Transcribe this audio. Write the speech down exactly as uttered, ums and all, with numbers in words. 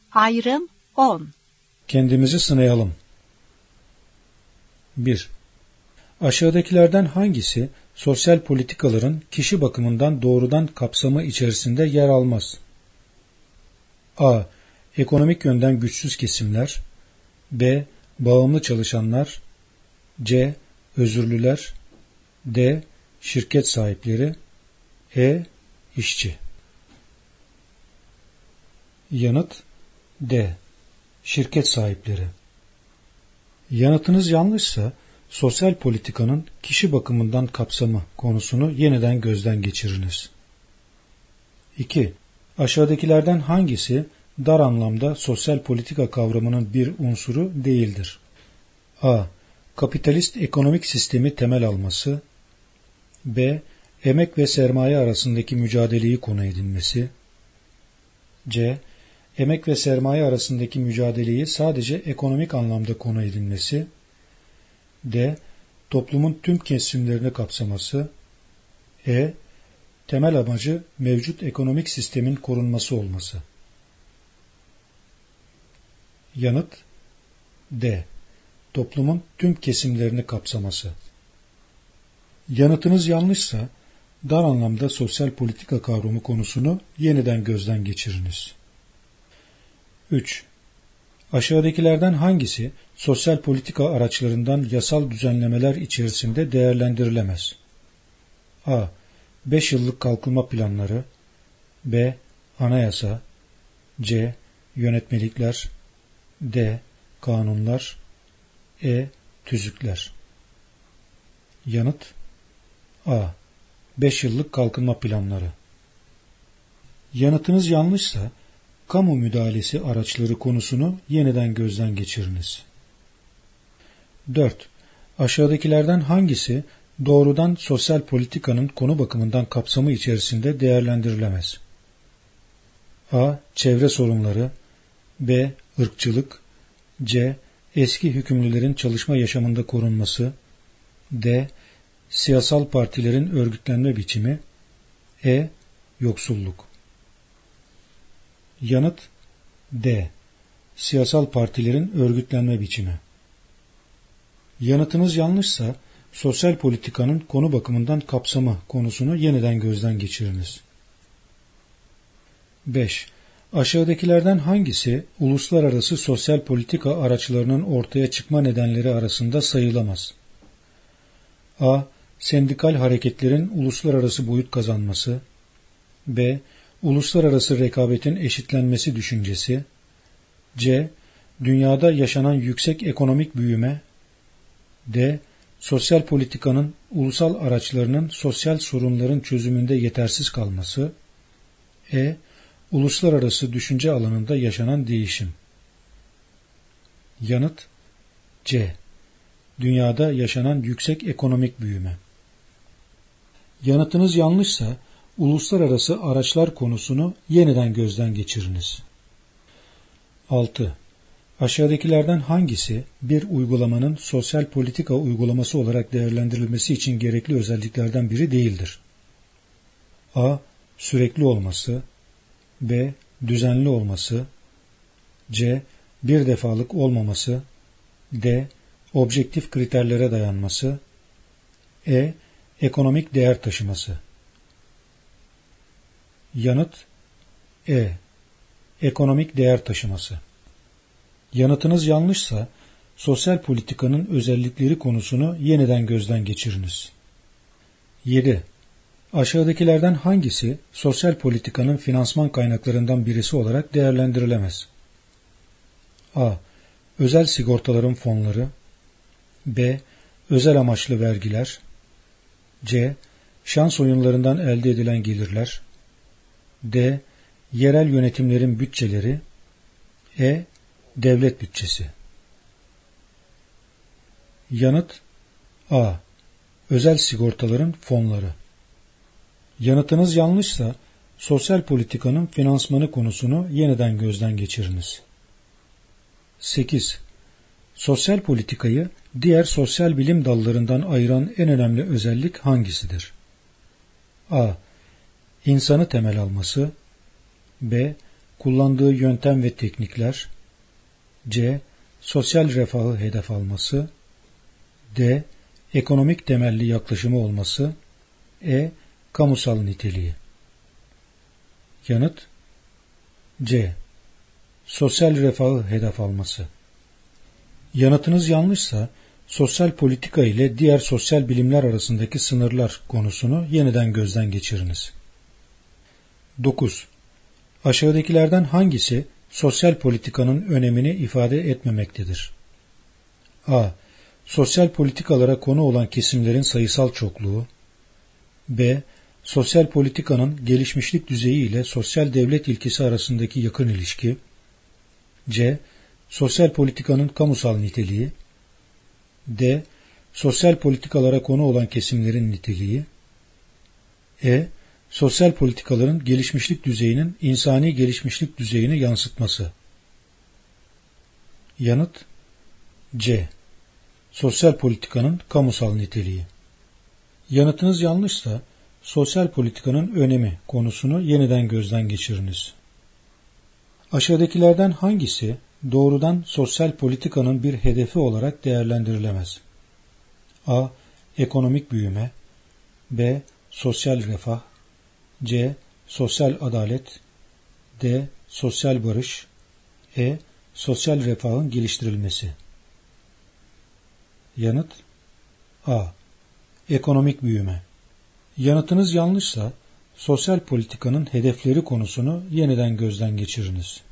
Ayrım on. Kendimizi sınayalım. bir. Aşağıdakilerden hangisi sosyal politikaların kişi bakımından doğrudan kapsamı içerisinde yer almaz? A. Ekonomik yönden güçsüz kesimler. B. Bağımlı çalışanlar. C. Özürlüler. D. Şirket sahipleri. E. İşçi. Yanıt D. Şirket sahipleri. Yanıtınız yanlışsa sosyal politikanın kişi bakımından kapsamı konusunu yeniden gözden geçiriniz. iki. Aşağıdakilerden hangisi dar anlamda sosyal politika kavramının bir unsuru değildir? A. Kapitalist ekonomik sistemi temel alması. B. Emek ve sermaye arasındaki mücadeleyi konu edinmesi. C. Emek ve sermaye arasındaki mücadeleyi sadece ekonomik anlamda konu edinmesi. D. Toplumun tüm kesimlerini kapsaması. E. Temel amacı mevcut ekonomik sistemin korunması olması. Yanıt D. Toplumun tüm kesimlerini kapsaması. Yanıtınız yanlışsa dar anlamda sosyal politika kavramı konusunu yeniden gözden geçiriniz. üç. Aşağıdakilerden hangisi sosyal politika araçlarından yasal düzenlemeler içerisinde değerlendirilemez? A. beş yıllık kalkınma planları. B. Anayasa. C. Yönetmelikler. D. Kanunlar. E. Tüzükler. Yanıt A. beş yıllık kalkınma planları. Yanıtınız yanlışsa kamu müdahalesi araçları konusunu yeniden gözden geçiriniz. dört. Aşağıdakilerden hangisi doğrudan sosyal politikanın konu bakımından kapsamı içerisinde değerlendirilemez? A. Çevre sorunları. B. Irkçılık. C. Eski hükümlülerin çalışma yaşamında korunması. D. Siyasal partilerin örgütlenme biçimi. E. Yoksulluk. Yanıt D. Siyasal partilerin örgütlenme biçimi. Yanıtınız yanlışsa sosyal politikanın konu bakımından kapsamı konusunu yeniden gözden geçiriniz. beş. Aşağıdakilerden hangisi uluslararası sosyal politika araçlarının ortaya çıkma nedenleri arasında sayılamaz? A. Sendikal hareketlerin uluslararası boyut kazanması. B. Uluslararası rekabetin eşitlenmesi düşüncesi. C. Dünyada yaşanan yüksek ekonomik büyüme. D. Sosyal politikanın ulusal araçlarının sosyal sorunların çözümünde yetersiz kalması. E. Uluslararası düşünce alanında yaşanan değişim. Yanıt C. Dünyada yaşanan yüksek ekonomik büyüme. Yanıtınız yanlışsa uluslararası araçlar konusunu yeniden gözden geçiriniz. altı. Aşağıdakilerden hangisi bir uygulamanın sosyal politika uygulaması olarak değerlendirilmesi için gerekli özelliklerden biri değildir? A. Sürekli olması. B. Düzenli olması. C. Bir defalık olmaması. D. Objektif kriterlere dayanması. E. Ekonomik değer taşıması. Yanıt E. Ekonomik değer taşıması. Yanıtınız yanlışsa sosyal politikanın özellikleri konusunu yeniden gözden geçiriniz. yedi. Aşağıdakilerden hangisi sosyal politikanın finansman kaynaklarından birisi olarak değerlendirilemez? A. Özel sigortaların fonları. B. Özel amaçlı vergiler. C. Şans oyunlarından elde edilen gelirler. D. Yerel yönetimlerin bütçeleri. E. Devlet bütçesi. Yanıt A. Özel sigortaların fonları. Yanıtınız yanlışsa sosyal politikanın finansmanı konusunu yeniden gözden geçiriniz. sekiz. Sosyal politikayı diğer sosyal bilim dallarından ayıran en önemli özellik hangisidir? A. İnsanı temel alması. B. kullandığı yöntem ve teknikler, C. Sosyal refahı hedef alması, D. Ekonomik temelli yaklaşımı olması, E. Kamusal niteliği. Yanıt C. Sosyal refahı hedef alması. Yanıtınız yanlışsa, sosyal politika ile diğer sosyal bilimler arasındaki sınırlar konusunu yeniden gözden geçiriniz. dokuz. Aşağıdakilerden hangisi sosyal politikanın önemini ifade etmemektedir? A. Sosyal politikalara konu olan kesimlerin sayısal çokluğu. B. Sosyal politikanın gelişmişlik düzeyi ile sosyal devlet ilkesi arasındaki yakın ilişki. C. Sosyal politikanın kamusal niteliği. D. Sosyal politikalara konu olan kesimlerin niteliği. E. Sosyal politikaların gelişmişlik düzeyinin insani gelişmişlik düzeyini yansıtması. Yanıt C. Sosyal politikanın kamusal niteliği. Yanıtınız yanlışsa, sosyal politikanın önemi konusunu yeniden gözden geçiriniz. Aşağıdakilerden hangisi doğrudan sosyal politikanın bir hedefi olarak değerlendirilemez? A. Ekonomik büyüme. B. Sosyal refah. C. Sosyal adalet. D. Sosyal barış. E. Sosyal refahın geliştirilmesi. Yanıt A. Ekonomik büyüme. Yanıtınız yanlışsa, sosyal politikanın hedefleri konusunu yeniden gözden geçiriniz.